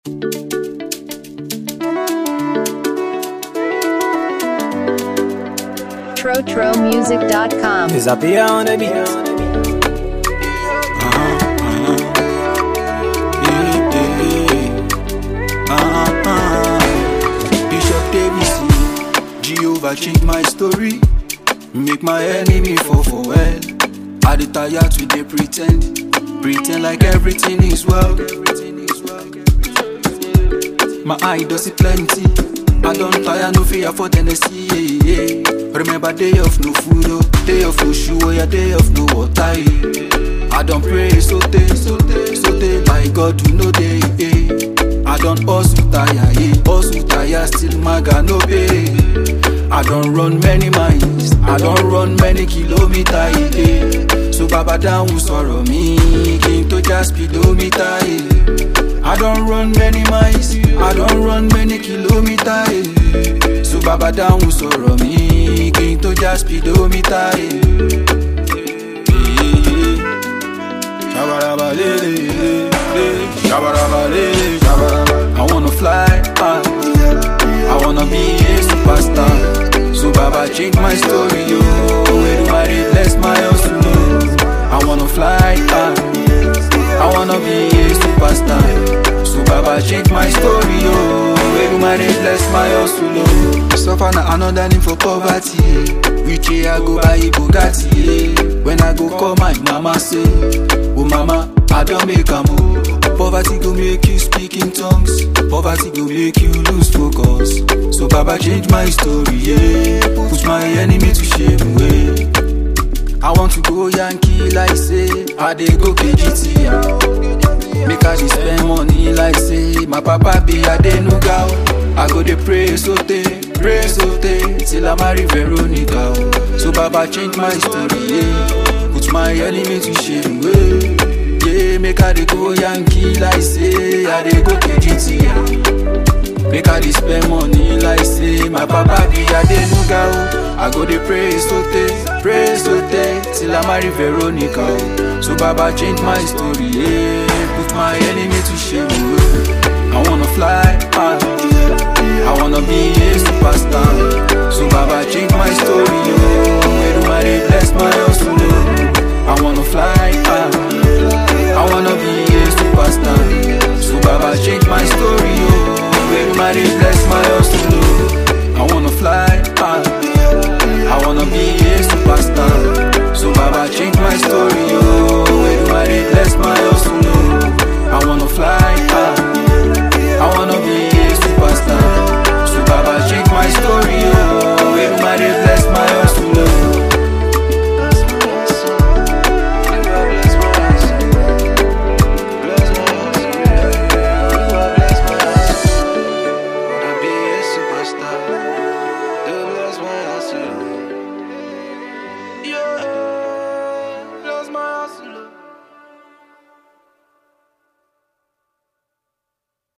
TroTroMusic.com. Is I be on the beat? Bishop Davis, Jehovah change my story, make my enemy fall for well. I dey tired to dey pretend like everything is well. My eye does see plenty, I don't tire, no fear for Tennessee. Yeah. Remember day of no food, oh, day of no shoe, yeah, day of no water. Yeah. I don't pray so day, my God to know day. Yeah. I don't hustle tire, still my God no pay. I don't run many miles, I don't run many kilometers. Yeah. So Baba down sorrow me, king to just speedometer. Yeah. I don't run many miles, I don't run many kilometers. Yeah. So Baba down sorrow me, king to just speedometer. I wanna fly high, I wanna be a superstar. So Baba change my story, yo. Everybody bless my hustle. I wanna fly high, I wanna be a superstar. So Baba change my story, yo. Everybody bless my hustle. Suffer na another name for poverty. Which I go buy Bugatti. When I go call my mama say, oh mama, I don't make a move. Poverty go make you speak in tongues. Poverty go make you lose focus. So Baba change my story, yeah. Put my enemy to shame, way. I want to go Yankee like say I dey go KGT, yeah. Make I dey spend money like say my papa be Adenuga. I go dey pray so till I marry Veronica. So Baba change my story, yeah. Put my enemy to shame, way. Yeah, make I dey go Yankee like say I dey go KGT, yeah. Make I dey spend money like say my papa be Adenuga. I go dey pray so till I marry Veronica. So Baba change my story, yeah. Put my enemy to shame. I wanna fly high, I wanna be a superstar. So Baba change my story, yeah. Everybody bless my hustle. I wanna fly high, I wanna be a superstar. So Baba change my story, oh. Everybody bless my hustle. I wanna fly high, I wanna be a superstar. So Baba change my story, oh.